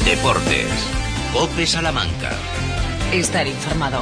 Deportes. COPE Salamanca. Estar informado.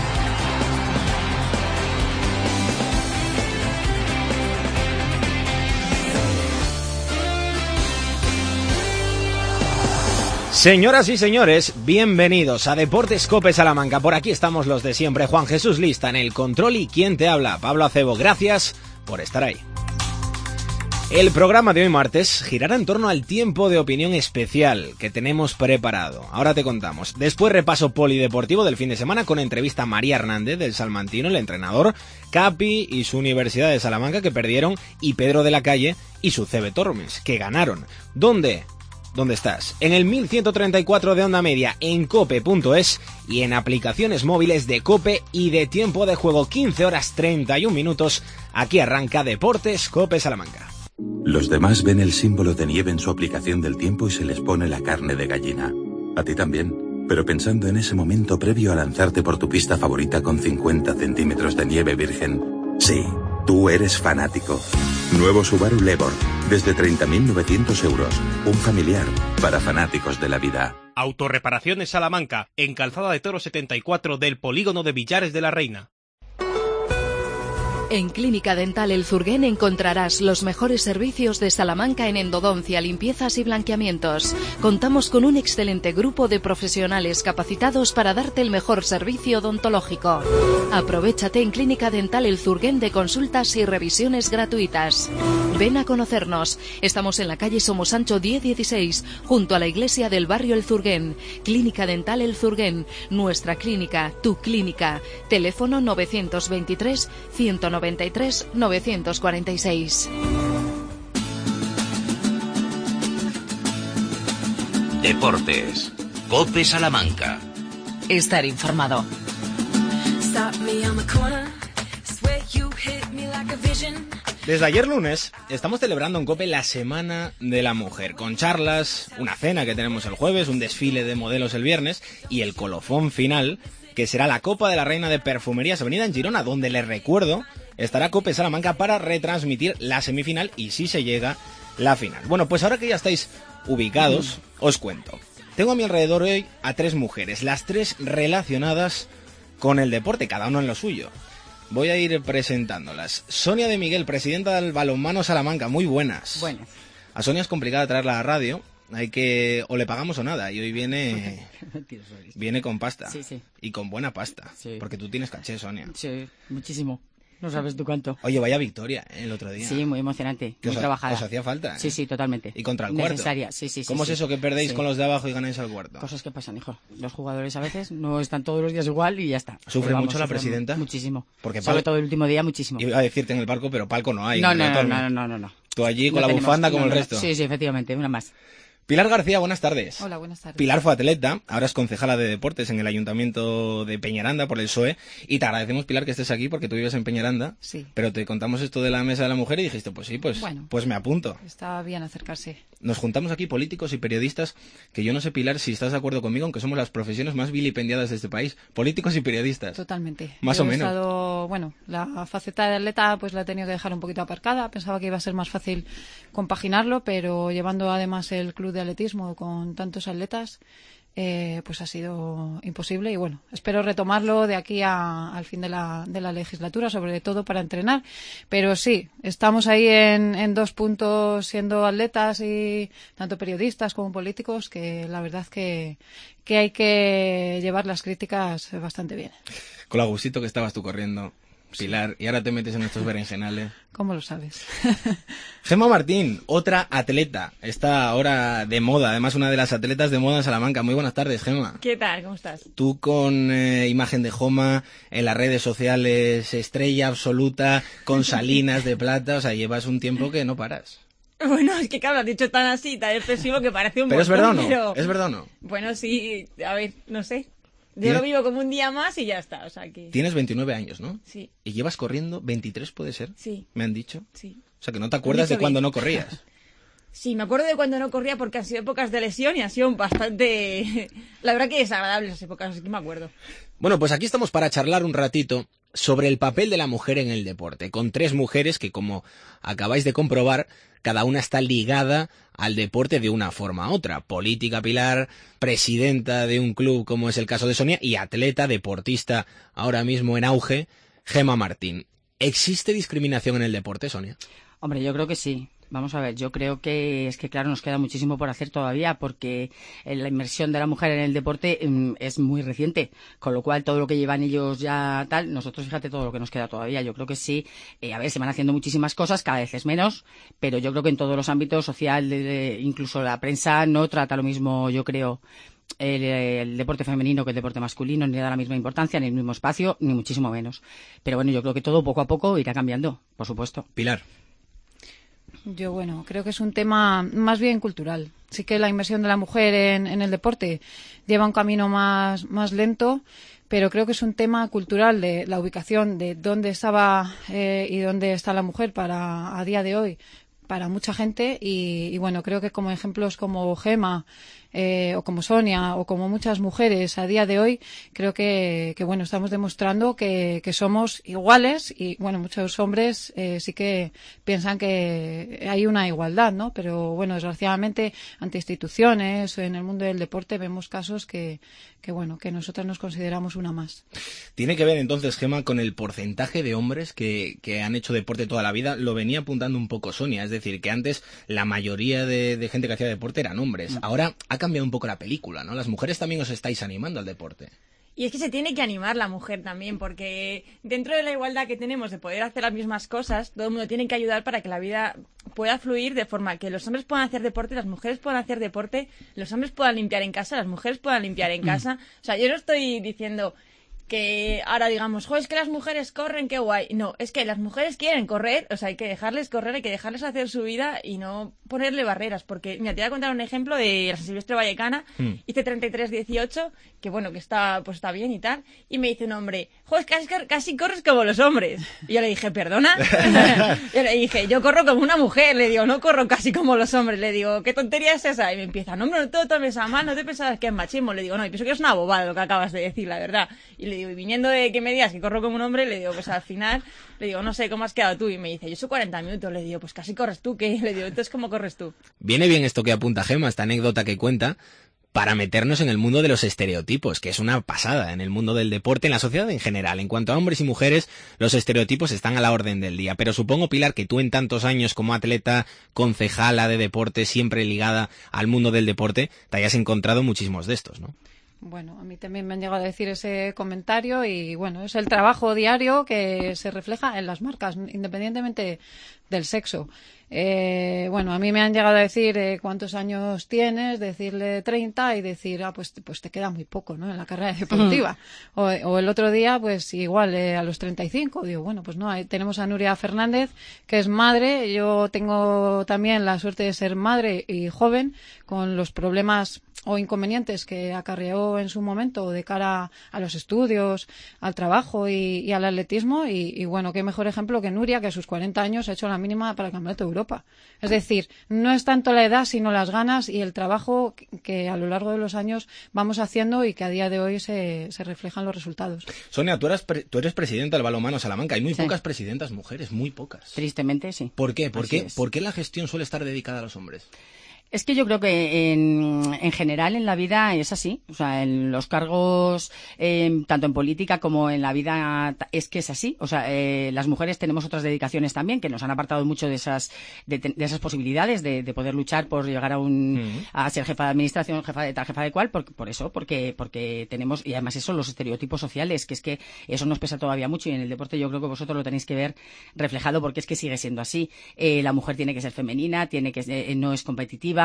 Señoras y señores, bienvenidos a Deportes COPE Salamanca. Por aquí estamos los de siempre. Juan Jesús Lista en el control y quien te habla, Pablo Acebo. Gracias por estar ahí. El programa de hoy martes girará en torno al tiempo de opinión especial que tenemos preparado. Ahora te contamos. Después repaso polideportivo del fin de semana con entrevista a María Hernández del Salmantino, el entrenador, Capi y su Universidad de Salamanca que perdieron y Pedro de la Calle y su CB Tormes que ganaron. ¿Dónde estás? En el 1134 de onda media, en cope.es y en aplicaciones móviles de COPE y de tiempo de juego 15 horas 31 minutos. Aquí arranca Deportes COPE Salamanca. Los demás ven el símbolo de nieve en su aplicación del tiempo y se les pone la carne de gallina. A ti también, pero pensando en ese momento previo a lanzarte por tu pista favorita con 50 centímetros de nieve virgen. Sí, tú eres fanático. Nuevo Subaru Levorg, desde 30.900 euros. Un familiar para fanáticos de la vida. Autorreparaciones Salamanca, en Calzada de Toro 74 del Polígono de Villares de la Reina. En Clínica Dental El Zurguén encontrarás los mejores servicios de Salamanca en endodoncia, limpiezas y blanqueamientos. Contamos con un excelente grupo de profesionales capacitados para darte el mejor servicio odontológico. Aprovéchate en Clínica Dental El Zurguén de consultas y revisiones gratuitas. Ven a conocernos. Estamos en la calle Somosancho 1016, junto a la iglesia del barrio El Zurguén. Clínica Dental El Zurguén, nuestra clínica, tu clínica. Teléfono 923 193 946. Deportes. COPE Salamanca. Estar informado. Desde ayer lunes estamos celebrando en COPE la Semana de la Mujer, con charlas, una cena que tenemos el jueves, un desfile de modelos el viernes y el colofón final, que será la Copa de la Reina de Perfumerías Avenida en Girona, donde les recuerdo estará COPE Salamanca para retransmitir la semifinal y si se llega la final. Bueno, pues ahora que ya estáis ubicados, os cuento. Tengo a mi alrededor hoy a 3 mujeres, las 3 relacionadas con el deporte, cada uno en lo suyo. Voy a ir presentándolas. Sonia de Miguel, presidenta del Balonmano Salamanca, muy buenas. Bueno. A Sonia es complicada traerla a la radio, hay que o le pagamos o nada, y hoy viene con pasta. Sí, sí. Y con buena pasta, sí. Porque tú tienes caché, Sonia. Sí, muchísimo. No sabes tú cuánto. Oye, vaya victoria el otro día. Sí, muy emocionante, muy trabajada. ¿Os hacía falta? Sí, sí, totalmente. ¿Y contra el cuarto? Necesaria, sí, sí. ¿Cómo es eso que perdéis con los de abajo y ganáis al cuarto? Cosas que pasan, hijo. Los jugadores a veces no están todos los días igual y ya está. ¿Sufre mucho la presidenta? Muchísimo. Porque sobre todo el último día, muchísimo. Iba a decirte en el palco, pero palco no hay. No. Tú allí con la bufanda como el resto. Sí, efectivamente, una más. Pilar García, buenas tardes. Hola, buenas tardes. Pilar fue atleta, ahora es concejala de deportes en el Ayuntamiento de Peñaranda por el PSOE y te agradecemos, Pilar, que estés aquí porque tú vives en Peñaranda, sí. Pero te contamos esto de la Mesa de la Mujer y dijiste, pues sí, pues me apunto. Está bien acercarse. Nos juntamos aquí políticos y periodistas que yo no sé, Pilar, si estás de acuerdo conmigo, aunque somos las profesiones más vilipendiadas de este país, políticos y periodistas. Totalmente. Más o menos. La faceta de atleta pues la he tenido que dejar un poquito aparcada, pensaba que iba a ser más fácil compaginarlo, pero llevando además el club de atletismo con tantos atletas, pues ha sido imposible y bueno, espero retomarlo de aquí al fin de la legislatura, sobre todo para entrenar, pero sí, estamos ahí en 2 puntos siendo atletas y tanto periodistas como políticos, que la verdad que hay que llevar las críticas bastante bien. Con lo gustito que estabas tú corriendo, Pilar, y ahora te metes en estos berenjenales. ¿Cómo lo sabes? Gemma Martín, otra atleta, está ahora de moda, además una de las atletas de moda en Salamanca. Muy buenas tardes, Gemma. ¿Qué tal? ¿Cómo estás? Tú con imagen de Joma, en las redes sociales, estrella absoluta, con Salinas de plata, o sea, llevas un tiempo que no paras. Bueno, es que claro, has dicho tan así, tan expresivo que parece un pero montón. ¿Es verdad o no? Pero... ¿Es verdad o no? Bueno, sí, a ver, no sé. Yo lo vivo como un día más y ya está, o sea que... Tienes 29 años, ¿no? Sí. ¿Y llevas corriendo 23, puede ser? Sí. ¿Me han dicho? Sí. O sea, que no te acuerdas de cuando no corrías. Sí, me acuerdo de cuando no corría porque han sido épocas de lesión y han sido bastante... La verdad que desagradables esas épocas, así que me acuerdo. Bueno, pues aquí estamos para charlar un ratito sobre el papel de la mujer en el deporte, con 3 mujeres que, como acabáis de comprobar, cada una está ligada al deporte de una forma u otra. Política Pilar, presidenta de un club como es el caso de Sonia, y atleta, deportista ahora mismo en auge, Gemma Martín. ¿Existe discriminación en el deporte, Sonia? Hombre, yo creo que sí. Vamos a ver, yo creo que es que, claro, nos queda muchísimo por hacer todavía porque la inmersión de la mujer en el deporte es muy reciente, con lo cual todo lo que llevan ellos ya tal, nosotros fíjate todo lo que nos queda todavía. Yo creo que sí, a ver, se van haciendo muchísimas cosas, cada vez es menos, pero yo creo que en todos los ámbitos social, incluso la prensa no trata lo mismo, yo creo, el deporte femenino que el deporte masculino, ni da la misma importancia, ni el mismo espacio, ni muchísimo menos. Pero bueno, yo creo que todo poco a poco irá cambiando, por supuesto. Pilar. Yo, bueno, creo que es un tema más bien cultural. Sí que la inmersión de la mujer en el deporte lleva un camino más lento, pero creo que es un tema cultural de la ubicación de dónde estaba y dónde está la mujer a día de hoy para mucha gente y bueno, creo que como ejemplos como Gemma o como Sonia o como muchas mujeres a día de hoy, creo que bueno, estamos demostrando que somos iguales y bueno, muchos hombres sí que piensan que hay una igualdad, ¿no? Pero bueno, desgraciadamente ante instituciones o en el mundo del deporte vemos casos que bueno, que nosotras nos consideramos una más. Tiene que ver entonces, Gemma, con el porcentaje de hombres que han hecho deporte toda la vida. Lo venía apuntando un poco Sonia, es decir, que antes la mayoría de gente que hacía deporte eran hombres. Ahora ha cambiado un poco la película, ¿no? Las mujeres también os estáis animando al deporte. Y es que se tiene que animar la mujer también, porque dentro de la igualdad que tenemos de poder hacer las mismas cosas, todo el mundo tiene que ayudar para que la vida pueda fluir de forma que los hombres puedan hacer deporte, las mujeres puedan hacer deporte, los hombres puedan limpiar en casa, las mujeres puedan limpiar en casa. O sea, yo no estoy diciendo que ahora digamos, es que las mujeres corren, qué guay. No, es que las mujeres quieren correr, o sea, hay que dejarles correr, hay que dejarles hacer su vida y no ponerle barreras, porque, mira, te voy a contar un ejemplo de la San Silvestre Vallecana, hice 33-18, que bueno, que está bien y tal, y me dice un hombre, casi corres como los hombres. Y yo le dije, ¿perdona? Yo le dije, yo corro como una mujer, le digo, no corro casi como los hombres, le digo, ¿qué tontería es esa? Y me empieza, no, hombre, no te lo tomes a mal, no te pensabas que es machismo, le digo, no, y pienso que es una bobada lo que acabas de decir, la verdad. Y le digo, y viniendo de que me digas que corro como un hombre, le digo, pues al final, le digo, no sé, ¿cómo has quedado tú? Y me dice, yo soy 40 minutos, le digo, pues casi corres tú, ¿qué? Le digo, entonces, ¿cómo corres tú? Viene bien esto que apunta Gemma, esta anécdota que cuenta, para meternos en el mundo de los estereotipos, que es una pasada en el mundo del deporte, en la sociedad en general. En cuanto a hombres y mujeres, los estereotipos están a la orden del día. Pero supongo, Pilar, que tú en tantos años como atleta, concejala de deporte, siempre ligada al mundo del deporte, te hayas encontrado muchísimos de estos, ¿no? Bueno, a mí también me han llegado a decir ese comentario y bueno, es el trabajo diario que se refleja en las marcas, independientemente del sexo. Bueno, a mí me han llegado a decir cuántos años tienes, decirle 30 y decir, pues te queda muy poco, ¿no? En la carrera deportiva. O el otro día, pues igual, a los 35, digo, bueno, pues no, ahí tenemos a Nuria Fernández, que es madre, yo tengo también la suerte de ser madre y joven, con los problemas o inconvenientes que acarreó en su momento de cara a los estudios, al trabajo y al atletismo y bueno, qué mejor ejemplo que Nuria, que a sus 40 años ha hecho la mínima para el Campeonato de Europa. Es decir, no es tanto la edad sino las ganas y el trabajo que a lo largo de los años vamos haciendo y que a día de hoy se reflejan los resultados. Sonia, tú eres presidenta del Balonmano Salamanca. Hay muy pocas presidentas mujeres, muy pocas. Tristemente, sí. ¿Por qué? ¿Por qué la gestión suele estar dedicada a los hombres? Es que yo creo que en general en la vida es así. O sea, en los cargos, tanto en política como en la vida, es que es así. O sea, las mujeres tenemos otras dedicaciones también que nos han apartado mucho de esas posibilidades de poder luchar por llegar a ser jefa de administración, jefa de tal, jefa de cual, porque tenemos, y además eso, los estereotipos sociales, que es que eso nos pesa todavía mucho y en el deporte yo creo que vosotros lo tenéis que ver reflejado porque es que sigue siendo así. La mujer tiene que ser femenina, no es competitiva.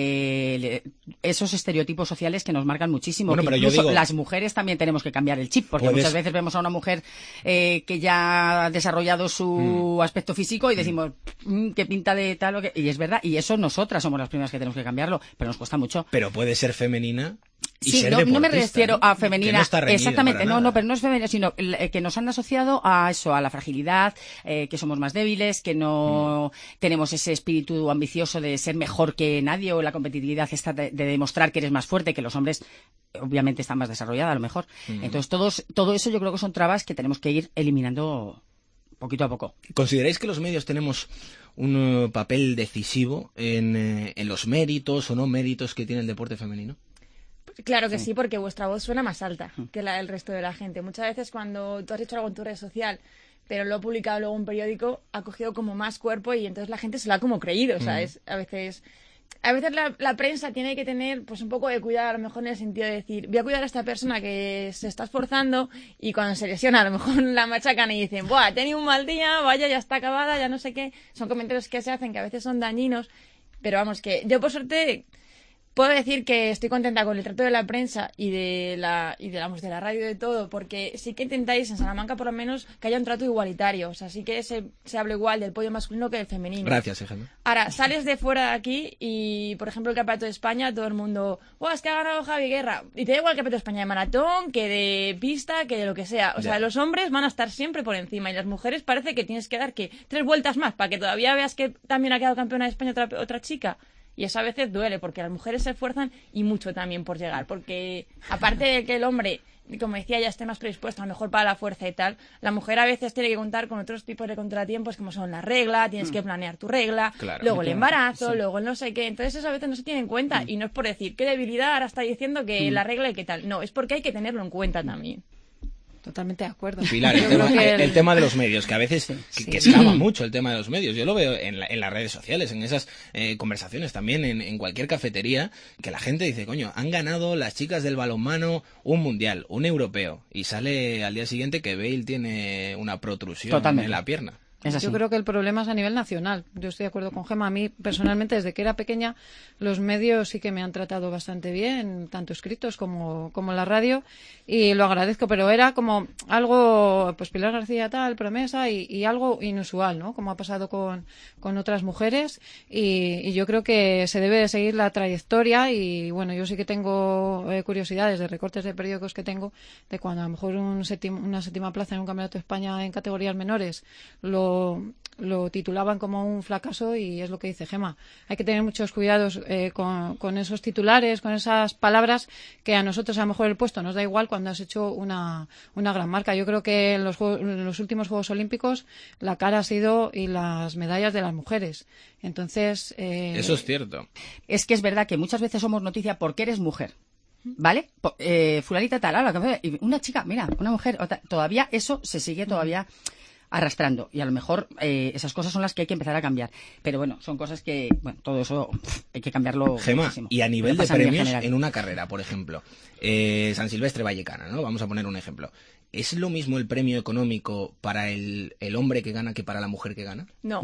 Esos estereotipos sociales que nos marcan muchísimo. Bueno, pero incluso yo digo, las mujeres también tenemos que cambiar el chip, porque muchas veces vemos a una mujer que ya ha desarrollado su aspecto físico y decimos, qué pinta de tal o qué. Y es verdad, y eso nosotras somos las primeras que tenemos que cambiarlo, pero nos cuesta mucho. Pero puede ser femenina Y sí, ser no me deportista, refiero a femenina, que no está reñido exactamente, para nada. pero no es femenina, sino que nos han asociado a eso, a la fragilidad, que somos más débiles, que no tenemos ese espíritu ambicioso de ser mejor que nadie, o la competitividad esta de demostrar que eres más fuerte, que los hombres obviamente están más desarrollados a lo mejor. Entonces todo eso yo creo que son trabas que tenemos que ir eliminando poquito a poco. ¿Consideráis que los medios tenemos un papel decisivo en los méritos o no méritos que tiene el deporte femenino? Claro que sí, porque vuestra voz suena más alta que la del resto de la gente. Muchas veces cuando tú has hecho algo en tu red social, pero lo he publicado luego en un periódico, ha cogido como más cuerpo y entonces la gente se lo ha como creído, ¿sabes? A veces la prensa tiene que tener pues un poco de cuidado, a lo mejor en el sentido de decir, voy a cuidar a esta persona que se está esforzando, y cuando se lesiona a lo mejor la machacan y dicen, buah, ha tenido un mal día, vaya, ya está acabada, ya no sé qué. Son comentarios que se hacen que a veces son dañinos, pero vamos, que yo por suerte puedo decir que estoy contenta con el trato de la prensa y de la radio y de todo, porque sí que intentáis en Salamanca por lo menos que haya un trato igualitario, o sea, sí que se habla igual del podio masculino que del femenino. Gracias, Gemma. Ahora, sales de fuera de aquí y, por ejemplo, el Campeonato de España, todo el mundo, es que ha ganado Javi Guerra, y te da igual el Campeonato de España de maratón, que de pista, que de lo que sea, o sea, los hombres van a estar siempre por encima y las mujeres parece que tienes que dar, que 3 vueltas más para que todavía veas que también ha quedado campeona de España otra chica. Y eso a veces duele, porque las mujeres se esfuerzan y mucho también por llegar. Porque aparte de que el hombre, como decía, ya esté más predispuesto a lo mejor para la fuerza y tal, la mujer a veces tiene que contar con otros tipos de contratiempos, como son la regla, tienes que planear tu regla, luego el embarazo, luego el no sé qué. Entonces eso a veces no se tiene en cuenta. Y no es por decir, qué debilidad, ahora está diciendo que la regla y qué tal. No, es porque hay que tenerlo en cuenta también. Totalmente de acuerdo. Pilar, el tema de los medios, que a veces que escapa mucho el tema de los medios. Yo lo veo en las redes sociales, en esas conversaciones también, en cualquier cafetería, que la gente dice, coño, han ganado las chicas del balonmano un mundial, un europeo, y sale al día siguiente que Bale tiene una protrusión en la pierna. Yo creo que el problema es a nivel nacional. Yo estoy de acuerdo con Gemma. A mí, personalmente, desde que era pequeña, los medios sí que me han tratado bastante bien, tanto escritos como la radio, y lo agradezco, pero era como algo, pues Pilar García tal, promesa, y algo inusual, ¿no? Como ha pasado con otras mujeres, y yo creo que se debe de seguir la trayectoria, y bueno, yo sí que tengo curiosidades de recortes de periódicos que tengo, de cuando a lo mejor una séptima plaza en un campeonato de España en categorías menores lo titulaban como un fracaso, y es lo que dice Gemma. Hay que tener muchos cuidados con esos titulares, con esas palabras, que a nosotros a lo mejor el puesto nos da igual cuando has hecho una gran marca. Yo creo que en los últimos Juegos Olímpicos la cara ha sido y las medallas de las mujeres. Entonces eso es cierto. Es que es verdad que muchas veces somos noticia porque eres mujer, ¿vale? Fulanita tal, una chica, mira, una mujer, todavía eso se sigue todavía arrastrando, y a lo mejor esas cosas son las que hay que empezar a cambiar, pero bueno, son cosas que, bueno, todo eso hay que cambiarlo. Gemma, muchísimo. y a nivel de premios en una carrera, por ejemplo, San Silvestre Vallecana, ¿no? Vamos a poner un ejemplo. ¿Es lo mismo el premio económico para el hombre que gana que para la mujer que gana? No.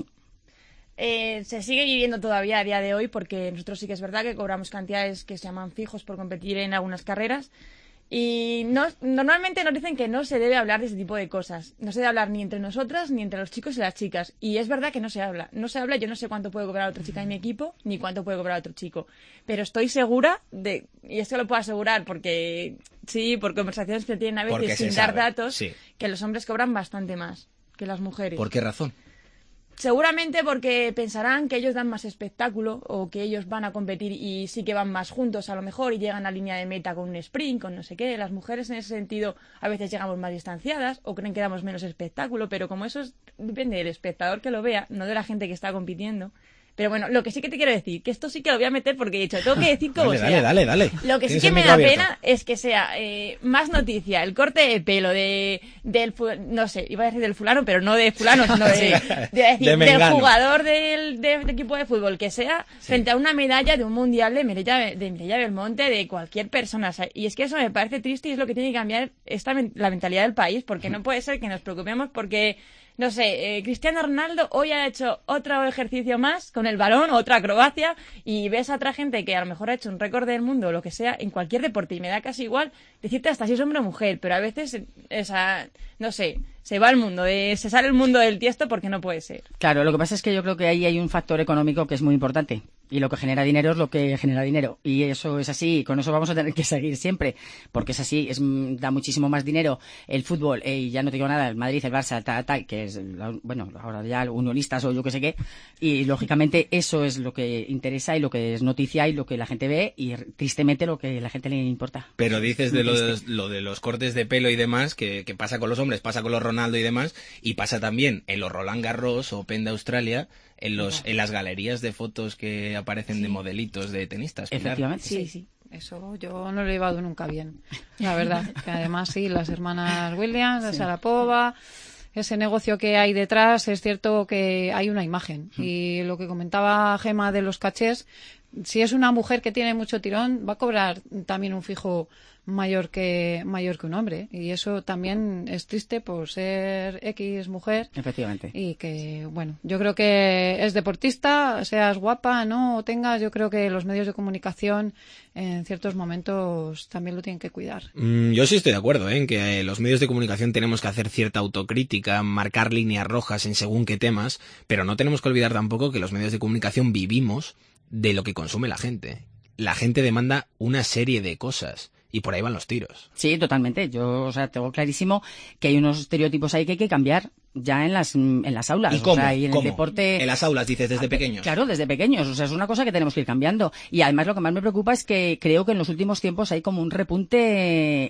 Se sigue viviendo todavía a día de hoy, porque nosotros sí que es verdad que cobramos cantidades que se llaman fijos por competir en algunas carreras. Y normalmente nos dicen que no se debe hablar de ese tipo de cosas. No se debe hablar ni entre nosotras ni entre los chicos y las chicas. Y es verdad que no se habla. No se habla, yo no sé cuánto puede cobrar otra chica en mi equipo, ni cuánto puede cobrar otro chico. Pero estoy segura y esto lo puedo asegurar porque sí, por conversaciones que tienen a veces sin dar datos, que los hombres cobran bastante más que las mujeres. ¿Por qué razón? Seguramente porque pensarán que ellos dan más espectáculo, o que ellos van a competir y sí que van más juntos a lo mejor y llegan a línea de meta con un sprint, con no sé qué. Las mujeres en ese sentido a veces llegamos más distanciadas o creen que damos menos espectáculo, pero como eso depende del espectador que lo vea, no de la gente que está compitiendo. Pero bueno, lo que sí que te quiero decir, que esto sí que lo voy a meter porque he dicho, tengo que decir cómo sea. Dale. Lo que sí que me da pena es que sea más noticia el corte de pelo no sé, iba a decir del fulano, pero no de fulano, sino del jugador del equipo de fútbol que sea, frente a una medalla de un mundial de Mireia Belmonte, de cualquier persona. O sea, y es que eso me parece triste y es lo que tiene que cambiar la mentalidad del país, porque no puede ser que nos preocupemos porque... No sé, Cristiano Ronaldo hoy ha hecho otro ejercicio más con el balón, otra acrobacia, y ves a otra gente que a lo mejor ha hecho un récord del mundo o lo que sea en cualquier deporte, y me da casi igual decirte hasta si es hombre o mujer, pero a veces, no sé, se va el mundo, se sale el mundo del tiesto porque no puede ser. Claro, lo que pasa es que yo creo que ahí hay un factor económico que es muy importante. Y lo que genera dinero es lo que genera dinero. Y eso es así, y con eso vamos a tener que seguir siempre. Porque es así, da muchísimo más dinero el fútbol, y ya no te digo nada, el Madrid, el Barça, tal, que es, bueno, ahora ya unionistas o yo que sé qué. Y lógicamente eso es lo que interesa y lo que es noticia y lo que la gente ve, y tristemente lo que a la gente le importa. Pero dices de lo de los cortes de pelo y demás, que pasa con los hombres, pasa con los Ronaldo y demás, y pasa también en los Roland Garros o Open de Australia, en las galerías de fotos que aparecen de modelitos de tenistas. Pilar. Efectivamente. Sí. Eso yo no lo he llevado nunca bien, la verdad. Que además sí, las hermanas Williams, la Sharapova, ese negocio que hay detrás, es cierto que hay una imagen. Y lo que comentaba Gemma de los cachés, si es una mujer que tiene mucho tirón, va a cobrar también un fijo mayor que un hombre, y eso también es triste por ser X mujer. Efectivamente. Y que, bueno, yo creo que es deportista, seas guapa, no, o tengas, yo creo que los medios de comunicación en ciertos momentos también lo tienen que cuidar. Yo sí estoy de acuerdo en que los medios de comunicación tenemos que hacer cierta autocrítica, marcar líneas rojas en según qué temas, pero no tenemos que olvidar tampoco que los medios de comunicación vivimos de lo que consume la gente. La gente demanda una serie de cosas. Y por ahí van los tiros. Sí, totalmente. Yo, tengo clarísimo que hay unos estereotipos ahí que hay que cambiar ya en las aulas. ¿Y cómo? Y en el deporte. En las aulas, dices, desde pequeños. Claro, desde pequeños. Es una cosa que tenemos que ir cambiando. Y además lo que más me preocupa es que creo que en los últimos tiempos hay como un repunte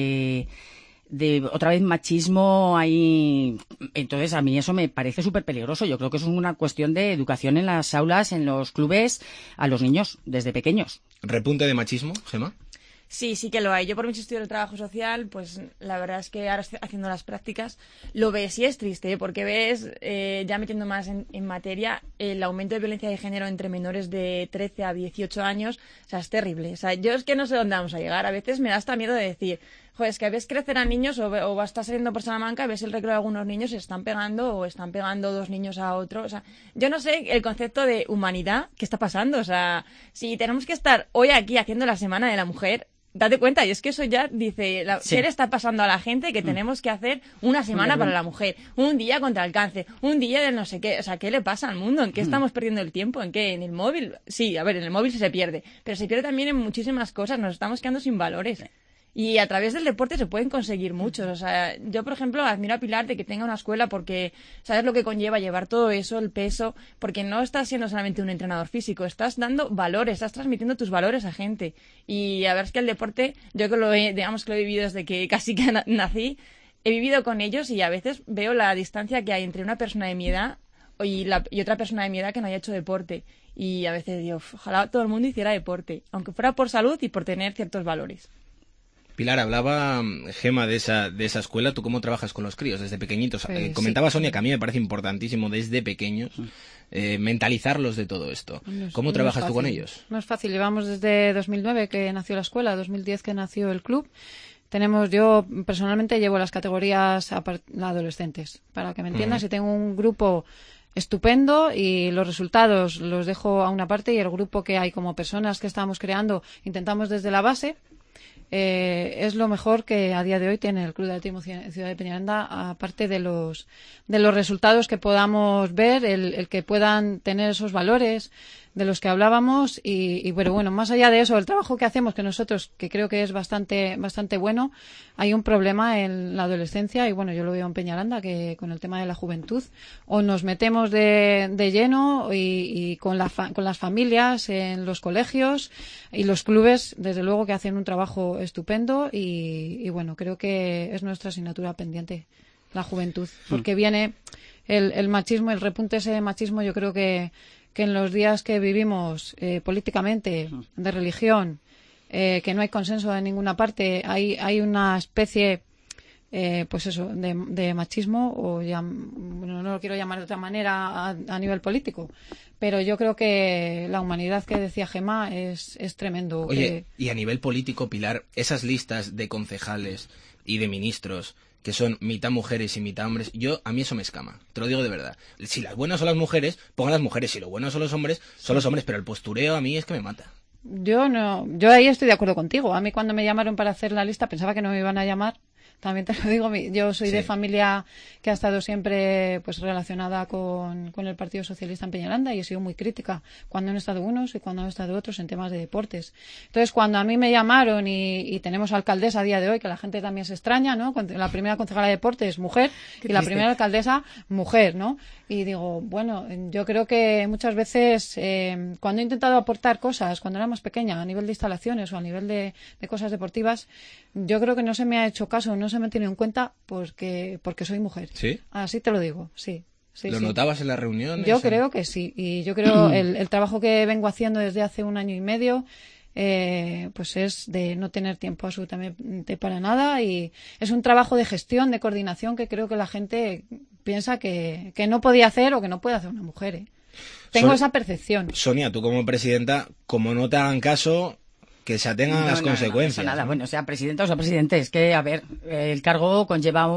de otra vez machismo ahí. Entonces a mí eso me parece súper peligroso. Yo creo que es una cuestión de educación en las aulas, en los clubes, a los niños desde pequeños. ¿Repunte de machismo, Gemma? Sí que lo hay. Yo por mi estudio de trabajo social, pues la verdad es que ahora estoy haciendo las prácticas, lo ves y es triste, porque ves, ya metiendo más en materia, el aumento de violencia de género entre menores de 13 a 18 años, o sea, es terrible. O sea, yo es que no sé dónde vamos a llegar. A veces me da hasta miedo de decir, joder, es que ves crecer a niños o estás saliendo por Salamanca y ves el recreo de algunos niños y se están pegando o están pegando dos niños a otro. O sea, yo no sé el concepto de humanidad, ¿qué está pasando? O sea, si tenemos que estar hoy aquí haciendo la Semana de la Mujer, date cuenta, y es que eso ya dice, ¿qué le está pasando a la gente? Que tenemos que hacer una semana para la mujer, un día contra el cáncer, un día del no sé qué. O sea, ¿qué le pasa al mundo? ¿En qué estamos perdiendo el tiempo? ¿En qué? ¿En el móvil? Sí, a ver, en el móvil se pierde, pero se pierde también en muchísimas cosas, nos estamos quedando sin valores. Y a través del deporte se pueden conseguir muchos. O sea, yo, por ejemplo, admiro a Pilar de que tenga una escuela porque sabes lo que conlleva llevar todo eso, el peso, porque no estás siendo solamente un entrenador físico, estás dando valores, estás transmitiendo tus valores a gente. Y a ver, es que el deporte, yo que lo he vivido desde que casi que nací, he vivido con ellos y a veces veo la distancia que hay entre una persona de mi edad y otra persona de mi edad que no haya hecho deporte. Y a veces digo, ojalá todo el mundo hiciera deporte, aunque fuera por salud y por tener ciertos valores. Pilar, hablaba Gemma de esa escuela. ¿Tú cómo trabajas con los críos desde pequeñitos? Comentaba Sonia que a mí me parece importantísimo desde pequeños mentalizarlos de todo esto. ¿Cómo trabajas tú con ellos? No es fácil. Llevamos desde 2009 que nació la escuela, 2010 que nació el club. Yo personalmente llevo las categorías adolescentes, para que me entiendas, y tengo un grupo estupendo y los resultados los dejo a una parte y el grupo que hay como personas que estamos creando intentamos desde la base. Es lo mejor que a día de hoy tiene el Club de Atletismo Ciudad de Peñaranda, aparte de los resultados que podamos ver, el que puedan tener esos valores de los que hablábamos y bueno, más allá de eso, el trabajo que hacemos, que nosotros, que creo que es bastante bueno, hay un problema en la adolescencia y bueno, yo lo veo en Peñaranda, que con el tema de la juventud, o nos metemos de lleno y con las familias en los colegios y los clubes, desde luego que hacen un trabajo estupendo y bueno, creo que es nuestra asignatura pendiente, la juventud, porque viene el machismo, el repunte ese de machismo, yo creo que en los días que vivimos políticamente, de religión, que no hay consenso de ninguna parte, hay una especie, pues eso, de machismo, o bueno, no lo quiero llamar de otra manera a nivel político, pero yo creo que la humanidad que decía Gemma es tremendo. Oye, y a nivel político, Pilar, esas listas de concejales y de ministros que son mitad mujeres y mitad hombres, a mí eso me escama, te lo digo de verdad. Si las buenas son las mujeres, pongan las mujeres, si lo bueno son los hombres, pero el postureo a mí es que me mata. Yo ahí estoy de acuerdo contigo. A mí cuando me llamaron para hacer la lista pensaba que no me iban a llamar, También te lo digo, yo soy de familia que ha estado siempre pues relacionada con el Partido Socialista en Peñaranda y he sido muy crítica cuando han estado unos y cuando han estado otros en temas de deportes. Entonces, cuando a mí me llamaron y tenemos alcaldesa a día de hoy, que la gente también se extraña, ¿no? La primera concejala de deportes, mujer, y la primera alcaldesa, mujer, ¿no? Y digo, bueno, yo creo que muchas veces cuando he intentado aportar cosas, cuando era más pequeña, a nivel de instalaciones o a nivel de cosas deportivas, yo creo que no se me ha hecho caso, no se me ha tenido en cuenta porque soy mujer. ¿Sí? Así te lo digo, sí. ¿Lo notabas en las reuniones? Yo creo que sí, y yo creo el trabajo que vengo haciendo desde hace 1 año y medio pues es de no tener tiempo absolutamente para nada, y es un trabajo de gestión, de coordinación, que creo que la gente piensa que no podía hacer o que no puede hacer una mujer. Tengo esa percepción. Sonia, tú como presidenta, como no te hagan caso, que se atengan a las consecuencias. No, nada. Bueno, sea presidenta o sea presidente, es que, a ver, el cargo conlleva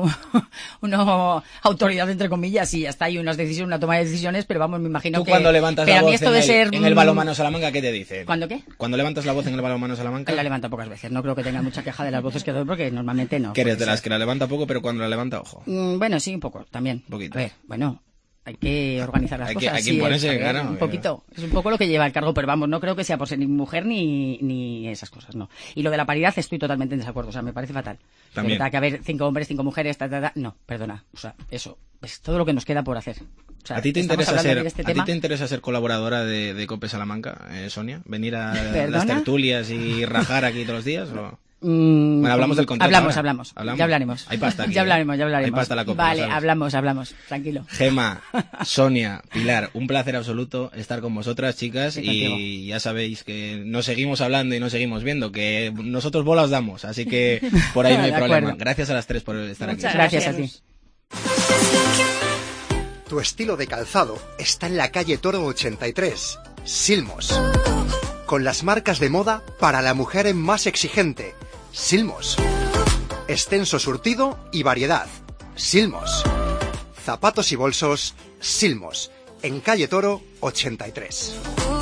una autoridad, entre comillas, y hasta hay unas decisiones, una toma de decisiones, pero vamos, me imagino ¿Tú que... cuando levantas la voz en el balonmano Salamanca, qué te dicen? ¿Cuándo qué? Cuando levantas la voz en el balonmano Salamanca... La levanta pocas veces, no creo que tenga mucha queja de las voces que doy, porque normalmente no. Que eres de las que la levanta poco, pero cuando la levanta, ojo. Bueno, sí, un poco, también. Un poquito. A ver, bueno... Hay que organizar las cosas. Hay que imponerse, claro. Un poquito. Es un poco lo que lleva el cargo, pero vamos, no creo que sea por ser ni mujer ni esas cosas, no. Y lo de la paridad estoy totalmente en desacuerdo, o sea, me parece fatal. También. De verdad que haber 5 hombres, 5 mujeres, no, perdona. O sea, eso es todo lo que nos queda por hacer. O sea, ¿A ti te interesa ser colaboradora de COPE Salamanca, Sonia? ¿Venir a las tertulias y rajar aquí todos los días? ¿O? Bueno, hablamos del contrato. Hablamos. Ya hablaremos. Hay pasta aquí. Ya hablaremos. Hay pasta la copa. Vale, hablamos. Tranquilo. Gema, Sonia, Pilar, un placer absoluto estar con vosotras, chicas. Sí, y ya sabéis que nos seguimos hablando y nos seguimos viendo, que nosotros bolas damos, así que por ahí no hay problema. Gracias a las 3 por estar aquí. Gracias a ti. Tu estilo de calzado está en la calle Toro 83, Silmos. Con las marcas de moda para la mujer más exigente, Silmos. Extenso surtido y variedad, Silmos. Zapatos y bolsos, Silmos. En calle Toro 83.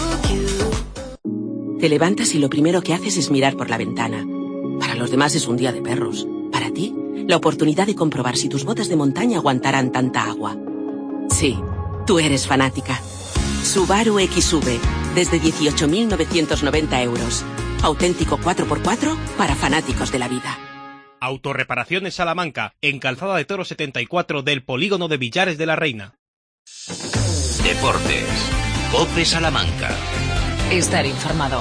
Te levantas y lo primero que haces es mirar por la ventana. Para los demás es un día de perros. Para ti, la oportunidad de comprobar si tus botas de montaña aguantarán tanta agua. Sí, tú eres fanática. Subaru XV, desde 18.990 euros. Auténtico 4x4 para fanáticos de la vida. Autorreparaciones Salamanca, en Calzada de Toro 74 del Polígono de Villares de la Reina. Deportes. COPE Salamanca. Estar informado.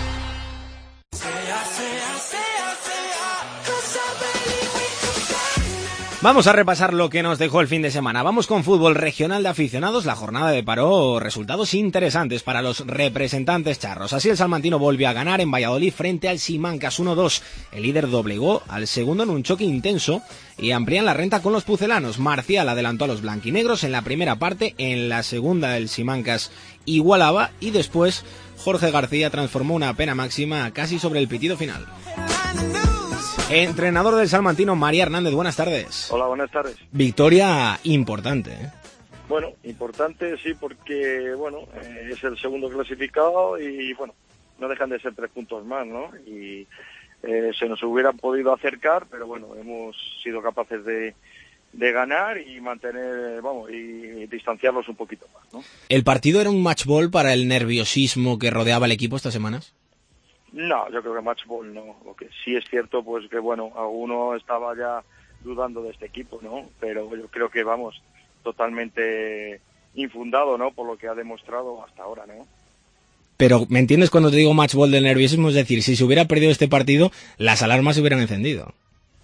Vamos a repasar lo que nos dejó el fin de semana. Vamos con fútbol regional de aficionados. La jornada deparó resultados interesantes para los representantes charros. Así el salmantino volvió a ganar en Valladolid frente al Simancas 1-2. El líder doblegó al segundo en un choque intenso y amplían la renta con los pucelanos. Marcial adelantó a los blanquinegros en la primera parte. En la segunda el Simancas igualaba y después Jorge García transformó una pena máxima casi sobre el pitido final. Entrenador del salmantino, María Hernández, buenas tardes. Hola, buenas tardes. Victoria importante, ¿eh? Bueno, importante sí, porque es el segundo clasificado y no dejan de ser 3 puntos más, ¿no? Y se nos hubieran podido acercar, pero hemos sido capaces de ganar y mantener, y distanciarlos un poquito más, ¿no? ¿El partido era un match ball para el nerviosismo que rodeaba al equipo estas semanas? No, yo creo que match ball no. Lo que sí es cierto, pues que alguno estaba ya dudando de este equipo, ¿no? Pero yo creo que totalmente infundado, ¿no? Por lo que ha demostrado hasta ahora, ¿no? Pero, ¿me entiendes cuando te digo match ball del nerviosismo? Es decir, si se hubiera perdido este partido, las alarmas se hubieran encendido.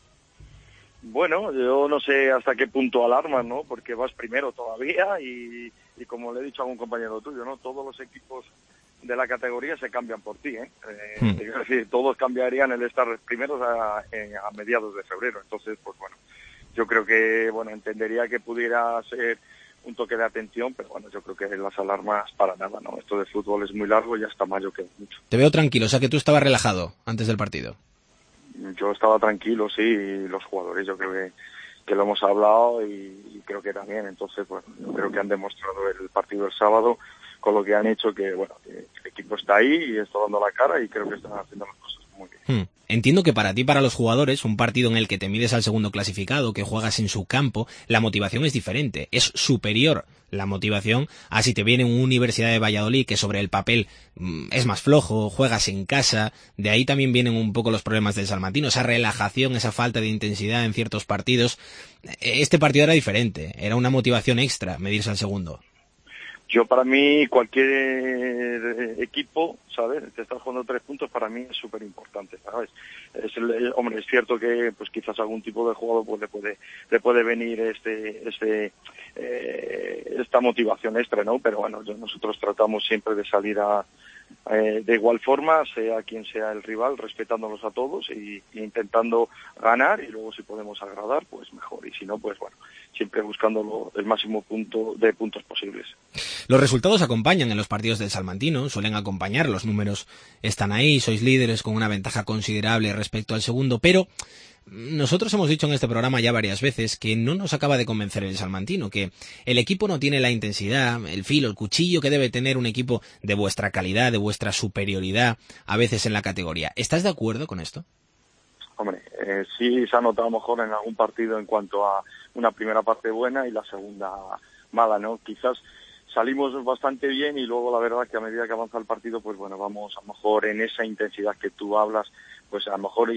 Bueno, yo no sé hasta qué punto alarmas, ¿no? Porque vas primero todavía y como le he dicho a un compañero tuyo, ¿no? Todos los equipos de la categoría se cambian por ti, ¿eh? Es decir, todos cambiarían el estar primeros a mediados de febrero. Entonces, yo creo que, entendería que pudiera ser un toque de atención, pero yo creo que las alarmas para nada, ¿no? Esto de fútbol es muy largo y hasta mayo queda mucho. Te veo tranquilo, o sea que tú estabas relajado antes del partido. Yo estaba tranquilo, sí, y los jugadores yo creo que lo hemos hablado y creo que también. Entonces, yo creo que han demostrado el partido del sábado con lo que han hecho, que el equipo está ahí y está dando la cara y creo que están haciendo las cosas muy bien. Entiendo que para ti, para los jugadores, un partido en el que te mides al segundo clasificado, que juegas en su campo, la motivación es diferente, es superior la motivación a si te viene una Universidad de Valladolid que sobre el papel es más flojo, juegas en casa, de ahí también vienen un poco los problemas del salmantino, esa relajación, esa falta de intensidad en ciertos partidos. Este partido era diferente, era una motivación extra medirse al segundo. Yo, para mí, cualquier equipo, ¿sabes? Te estás jugando 3 puntos, para mí es súper importante, ¿sabes? Hombre, es cierto que pues quizás algún tipo de jugador pues le puede venir esta motivación extra, ¿no? Pero bueno, nosotros tratamos siempre de salir de igual forma, sea quien sea el rival, respetándolos a todos y intentando ganar, y luego si podemos agradar, pues mejor, y si no, pues bueno, siempre buscando el máximo de puntos posibles. Los resultados acompañan en los partidos del salmantino, suelen acompañar, los números están ahí, sois líderes con una ventaja considerable respecto al segundo, pero nosotros hemos dicho en este programa ya varias veces que no nos acaba de convencer el salmantino, que el equipo no tiene la intensidad, el filo, el cuchillo que debe tener un equipo de vuestra calidad, de vuestra superioridad, a veces en la categoría. ¿Estás de acuerdo con esto? Hombre, sí se ha notado mejor en algún partido en cuanto a una primera parte buena y la segunda mala, ¿no? Quizás salimos bastante bien y luego la verdad que a medida que avanza el partido, pues bueno, vamos a lo mejor en esa intensidad que tú hablas, pues a lo mejor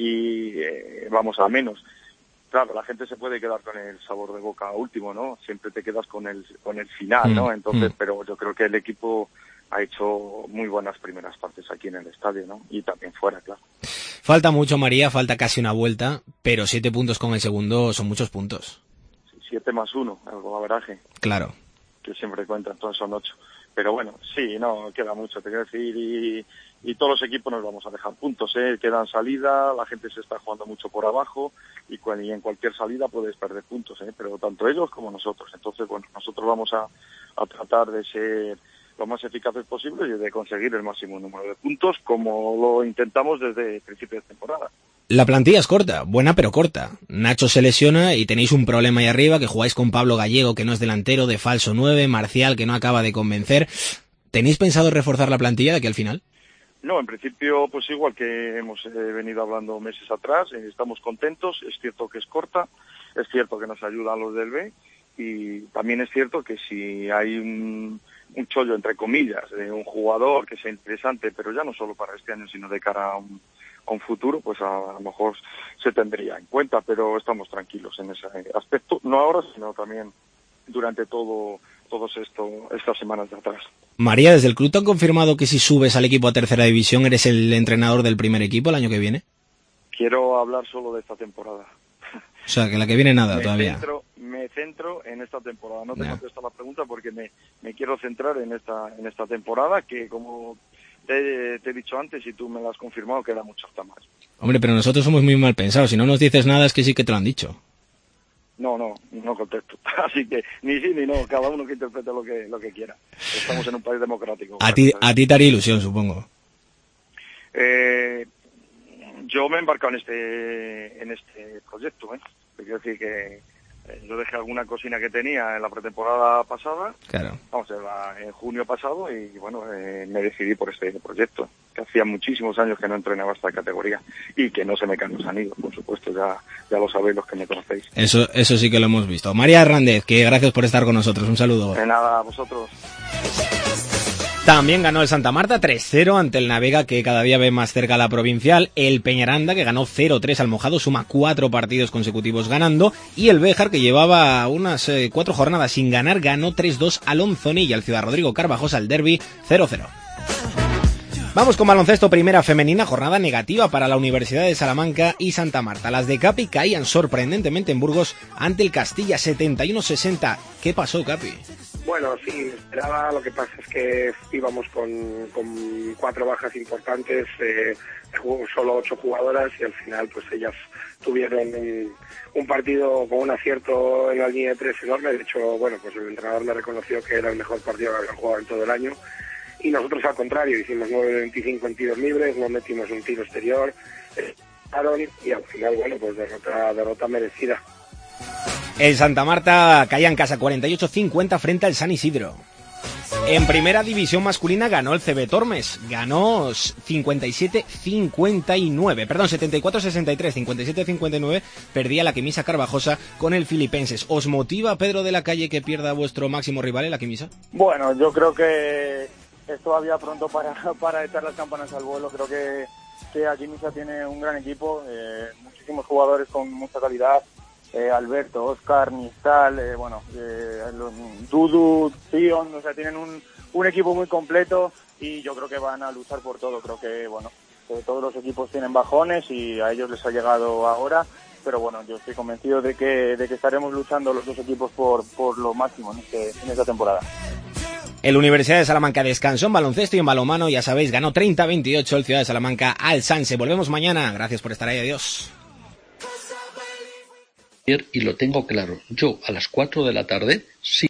vamos a menos. Claro, la gente se puede quedar con el sabor de boca último, ¿no? Siempre te quedas con el final, ¿no? Entonces, pero yo creo que el equipo ha hecho muy buenas primeras partes aquí en el estadio, ¿no? Y también fuera, claro. Falta mucho, María, falta casi una vuelta, pero 7 puntos con el segundo son muchos puntos. 7 más 1, el golaveraje. Claro. Que siempre cuentan, entonces son 8. Pero bueno, sí, no, queda mucho, te quiero decir, y todos los equipos nos vamos a dejar puntos, quedan salida, la gente se está jugando mucho por abajo, y en cualquier salida puedes perder puntos, pero tanto ellos como nosotros. Entonces, bueno, nosotros vamos a tratar de ser lo más eficaces posible y de conseguir el máximo número de puntos, como lo intentamos desde el principio de temporada. La plantilla es corta, buena pero corta. Nacho se lesiona y tenéis un problema ahí arriba, que jugáis con Pablo Gallego, que no es delantero, de falso 9, Marcial, que no acaba de convencer. ¿Tenéis pensado reforzar la plantilla de aquí al final? No, en principio, pues igual que hemos venido hablando meses atrás, estamos contentos. Es cierto que es corta, es cierto que nos ayudan los del B, y también es cierto que si hay un chollo, entre comillas, de un jugador que sea interesante, pero ya no solo para este año, sino de cara a un futuro, pues a lo mejor se tendría en cuenta, pero estamos tranquilos en ese aspecto, no ahora, sino también durante todas estas semanas de atrás. María, ¿desde el club te han confirmado que si subes al equipo a tercera división eres el entrenador del primer equipo el año que viene? Quiero hablar solo de esta temporada. O sea, que la que viene nada todavía. Me centro en esta temporada, no te contesto la pregunta porque me quiero centrar en esta temporada, que como te he dicho antes y tú me lo has confirmado, queda mucho hasta más. Hombre, pero nosotros somos muy mal pensados, si no nos dices nada es que sí que te lo han dicho. No contesto. Así que ni sí ni no, cada uno que interprete lo que quiera. Estamos en un país democrático. A ti te haría ilusión, supongo. Yo me he embarcado en este proyecto, Quiero decir que yo dejé alguna cocina que tenía en la pretemporada pasada, claro. En junio pasado, y bueno, me decidí por este proyecto, que hacía muchísimos años que no entrenaba esta categoría y que no se me caen los anillos, por supuesto, ya lo sabéis los que me conocéis. Eso sí que lo hemos visto. María Hernández, que gracias por estar con nosotros, un saludo. De nada, a vosotros. También ganó el Santa Marta 3-0 ante el Navega, que cada día ve más cerca la provincial. El Peñaranda, que ganó 0-3 al Mojado, suma 4 partidos consecutivos ganando. Y el Béjar, que llevaba unas 4 jornadas sin ganar, ganó 3-2 al Onzoni, y al Ciudad Rodrigo Carvajosa al Derbi 0-0. Vamos con baloncesto, primera femenina, jornada negativa para la Universidad de Salamanca y Santa Marta. Las de Capi caían sorprendentemente en Burgos ante el Castilla 71-60. ¿Qué pasó, Capi? Bueno, sí, esperaba, lo que pasa es que íbamos con 4 bajas importantes, solo 8 jugadoras, y al final pues ellas tuvieron un partido con un acierto en la línea de 3 enorme. De hecho, bueno, pues el entrenador me reconoció que era el mejor partido que habían jugado en todo el año, y nosotros al contrario, hicimos 9-25 en tiros libres, no metimos un tiro exterior, y al final, bueno, pues derrota merecida. El Santa Marta caía en casa 48-50 frente al San Isidro. En primera división masculina ganó el CB Tormes, ganó 57-59, perdón, 74-63, 57-59, perdía la Quimisa Carvajosa con el Filipenses. ¿Os motiva, Pedro de la Calle, que pierda vuestro máximo rival en la Quimisa? Bueno, yo creo que es todavía pronto para echar las campanas al vuelo. Creo que Quimisa tiene un gran equipo, muchísimos jugadores con mucha calidad. Alberto, Oscar, Nistal, Dudu, Sion, o sea, tienen un equipo muy completo y yo creo que van a luchar por todo. Creo que, todos los equipos tienen bajones y a ellos les ha llegado ahora, pero bueno, yo estoy convencido de que estaremos luchando los dos equipos por lo máximo en esta temporada. El Universidad de Salamanca descansó en baloncesto y en balonmano, ya sabéis, ganó 30-28 el Ciudad de Salamanca al Sanse. Volvemos mañana, gracias por estar ahí, adiós. Y lo tengo claro, yo a las 4 de la tarde sí